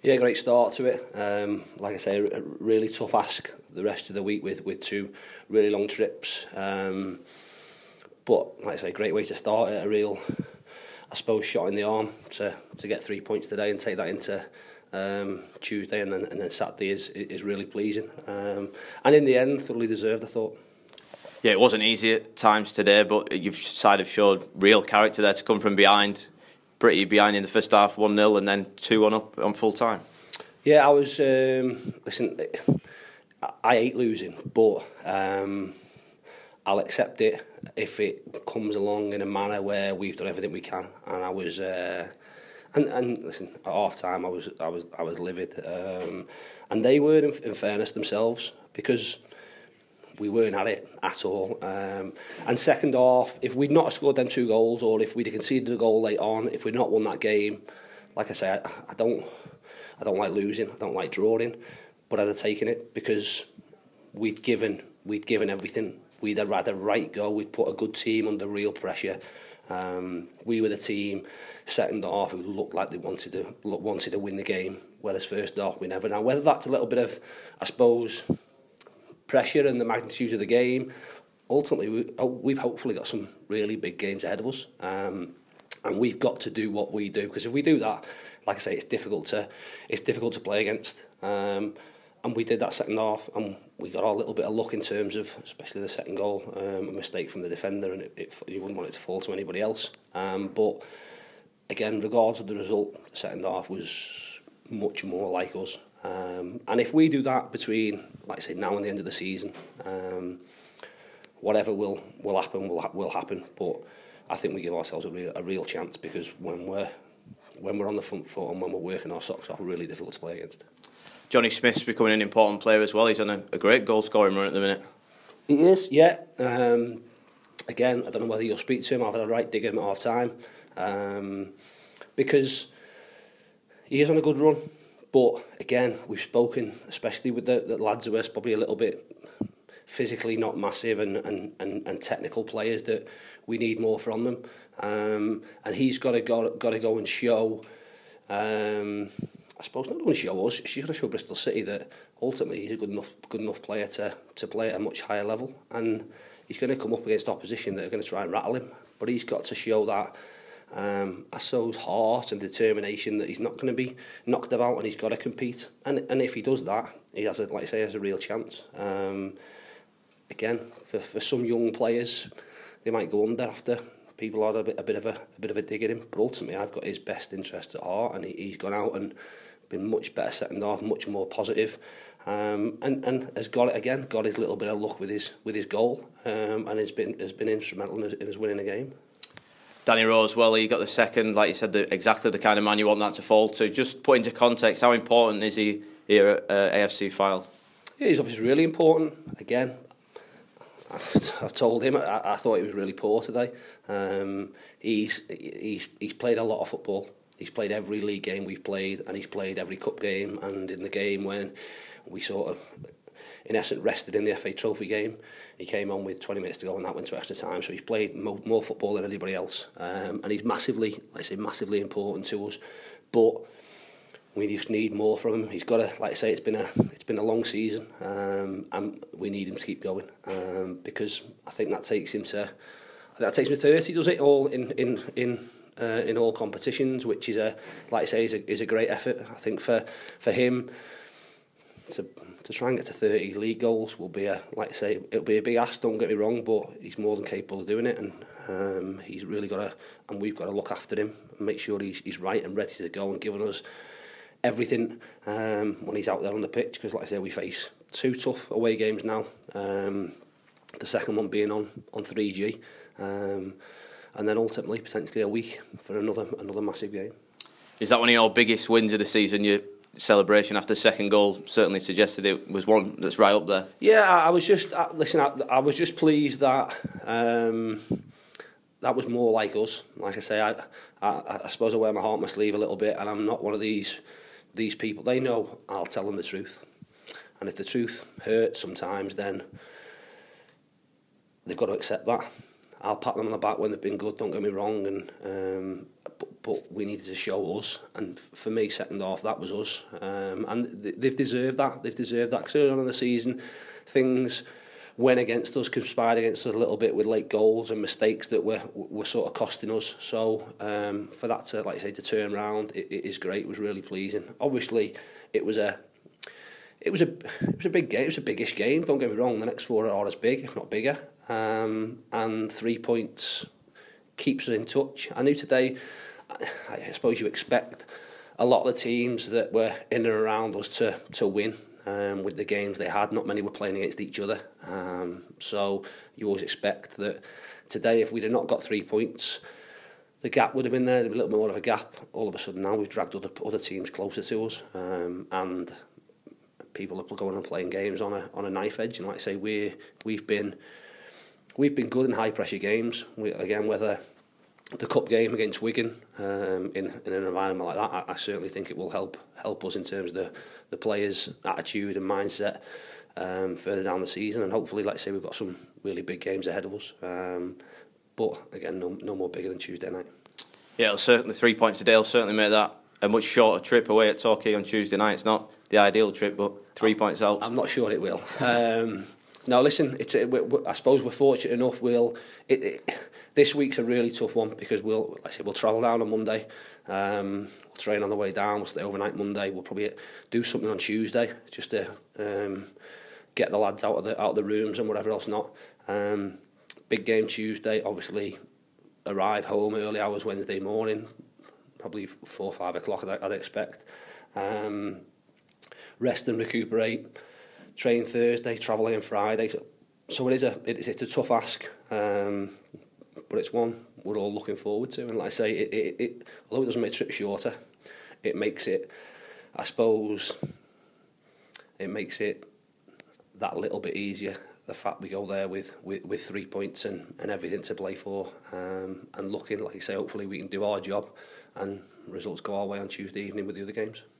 Yeah, great start to it. Like I say, a really tough ask the rest of the week with two really long trips. But like I say, great way to start it. A real, I suppose, shot in the arm to get 3 points today and take that into Tuesday and then Saturday is really pleasing. And in the end, thoroughly deserved, I thought. Yeah, it wasn't easy at times today, but you've side of showed real character there to come from behind. Pretty behind in the first half, 1-0, and then 2-1 up on full time. Yeah, I was. Listen, I hate losing, but I'll accept it if it comes along in a manner where we've done everything we can. And I was, and listen, at half time I was livid, and they were, in fairness, themselves, because we weren't at it at all. And second half, if we'd not scored them 2 goals, or if we'd conceded a goal late on, if we'd not won that game, like I say, I don't like losing, I don't like drawing, but I'd have taken it because we'd given everything. We'd had a right go. We'd put a good team under real pressure. We were the team second half who looked like they wanted to win the game, whereas first half we never. Now whether that's a little bit of, I suppose, pressure and the magnitude of the game, ultimately we've hopefully got some really big games ahead of us, and we've got to do what we do, because if we do that, like I say, it's difficult to play against, and we did that second half, and we got a little bit of luck in terms of, especially the second goal, a mistake from the defender, and you wouldn't want it to fall to anybody else, but again, regardless of the result, the second half was much more like us. And if we do that between, like I say, now and the end of the season, whatever will happen will happen. But I think we give ourselves a real chance, because when we're on the front foot and when we're working our socks off, we're really difficult to play against. Johnny Smith's becoming an important player as well. He's on a great goal scoring run at the minute. He is, yeah. Again, I don't know whether you'll speak to him. I've had a right dig at him at half time, because he is on a good run. But again, we've spoken, especially with the lads who are probably a little bit physically not massive and technical players, that we need more from them. And he's got to go and show, I suppose not only show us, she's got to show Bristol City that ultimately he's a good enough player to play at a much higher level. And he's going to come up against opposition that are going to try and rattle him. But he's got to show that. I suppose heart and determination that he's not going to be knocked about, and he's got to compete. And if he does that, he has a real chance. Again, for some young players, they might go under after people had a bit of a dig at him. But ultimately, I've got his best interests at heart, and he's gone out and been much better second half, much more positive, and has got his little bit of luck with his goal, and has been instrumental in his winning a game. Danny Rose, well, he got the second, like you said, exactly the kind of man you want that to fall to. Just put into context, how important is he here at AFC Fylde? Yeah, he's obviously really important. Again, I've told him I thought he was really poor today. He's played a lot of football. He's played every league game we've played, and he's played every cup game, and in the game when we sort of, in essence, rested in the FA Trophy game, he came on with 20 minutes to go and that went to extra time. So he's played more football than anybody else, and he's massively important to us. But we just need more from him. He's got to, like I say, it's been a long season, and we need him to keep going, because I think that takes him to 30. Does it all in all competitions, which is like I say, is a great effort. I think for him to try and get to 30 league goals will be it'll be a big ask, don't get me wrong, but he's more than capable of doing it, and he's really got to, and we've got to look after him and make sure he's right and ready to go and giving us everything when he's out there on the pitch, because like I say, we face 2 tough away games now, the second one being on 3G, and then ultimately potentially a week for another massive game. Is that one of your biggest wins of the season? Your celebration after the second goal certainly suggested it was one that's right up there. Yeah, I was just I was just pleased that that was more like us. Like I say, I suppose I wear my heart on my sleeve a little bit, and I'm not one of these people. They know I'll tell them the truth, and if the truth hurts sometimes, then they've got to accept that. I'll pat them on the back when they've been good, don't get me wrong, but we needed to show us, and for me, second half, that was us, and they've deserved that. They've deserved that, because early on in the season, things went against us, conspired against us a little bit with late goals and mistakes that were sort of costing us. So for that to, like I say, to turn around, it is great. It was really pleasing. Obviously, it was a big game. It was a biggish game. Don't get me wrong. The next 4 are as big, if not bigger. And 3 points keeps us in touch. I knew today, I suppose you expect a lot of the teams that were in and around us to win with the games they had. Not many were playing against each other. So you always expect that today, if we'd have not got 3 points, the gap would have been there. There'd be a little bit more of a gap. All of a sudden now we've dragged other teams closer to us. And people are going and playing games on a knife edge. And like I say, we've been good in high pressure games. Again, whether the cup game against Wigan in an environment like that, I certainly think it will help us in terms of the players' attitude and mindset further down the season. And hopefully, like I say, we've got some really big games ahead of us. But again, no more bigger than Tuesday night. Yeah, it'll certainly 3 points today will certainly make that a much shorter trip away at Torquay on Tuesday night. It's not the ideal trip, but 3 points helps. I'm not sure it will. No, listen, I suppose we're fortunate enough. This week's a really tough one, because we'll travel down on Monday. We'll train on the way down. We'll stay overnight Monday. We'll probably do something on Tuesday just to get the lads out of the rooms and whatever else not. Big game Tuesday. Obviously, arrive home early hours Wednesday morning, probably 4 or 5 o'clock. I'd expect. Rest and recuperate. Train Thursday, travel in Friday. So it's a tough ask, but it's one we're all looking forward to. And like I say, although it doesn't make the trip shorter, it makes it, I suppose, that little bit easier. The fact we go there with 3 points and everything to play for, and looking, like I say, hopefully we can do our job and results go our way on Tuesday evening with the other games.